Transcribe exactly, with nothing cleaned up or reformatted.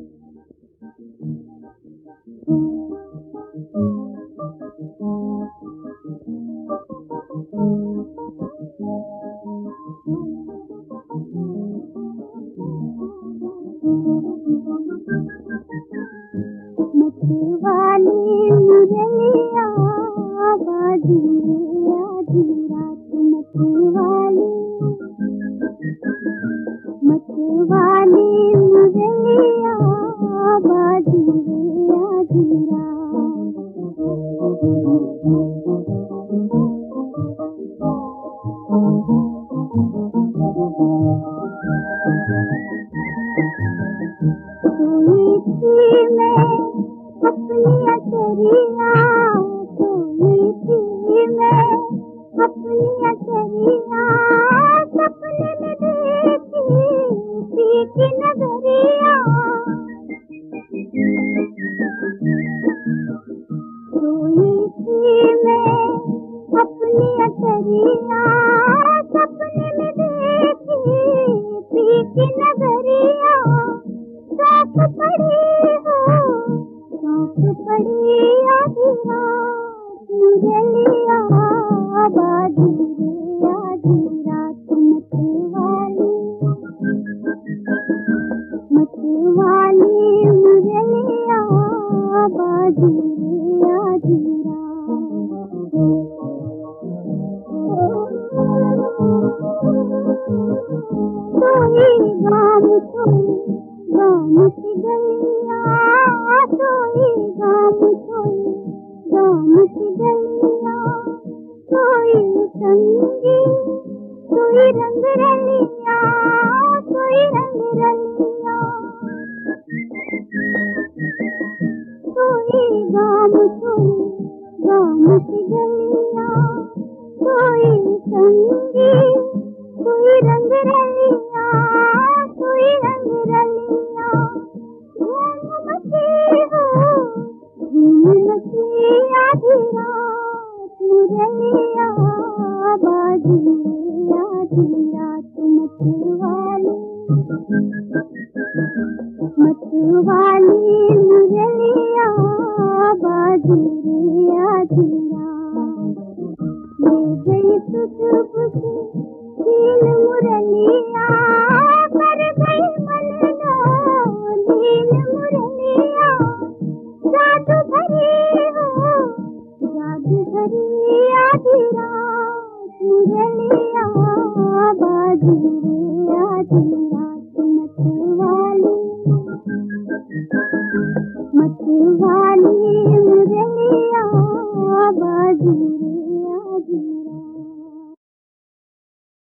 मतवाली मुरलिया बाजी आधी रात मतवाली मतवाली मुरलिया बाजी आधी अपनी अचरिया सोई थी मैं अपनी अचरिया सपने में देखी थी कि नगरिया सोई थी मैं अपनी अचरिया सपने में देखी थी कि नगरिया साथ पड़ी पड़ी आधी रात मुरलिया बाजी आधी रात मतवाली मतवाली मुरलिया बाजी आधी सोई गाम सोई गाम की गलिया सोई गाम सोई गाम की गलिया सोई संगी सोई रंग रलिया सोई रंग रलिया सोई गाम सोई गाम की गलिया सोई संगी सोई रंग रलिया सोई रंग रलिया आधी रात मुरलिया बाजी आधी रात मतवाली मतवाली मुरलिया बाजी आधी रात ले गई तुझ दीन मुरलिया कर गई मन दीन मुरलिया जादू भरी हो जादू भरी आधी रात मुरलिया बाजी आधी रात मतवाली मतवाली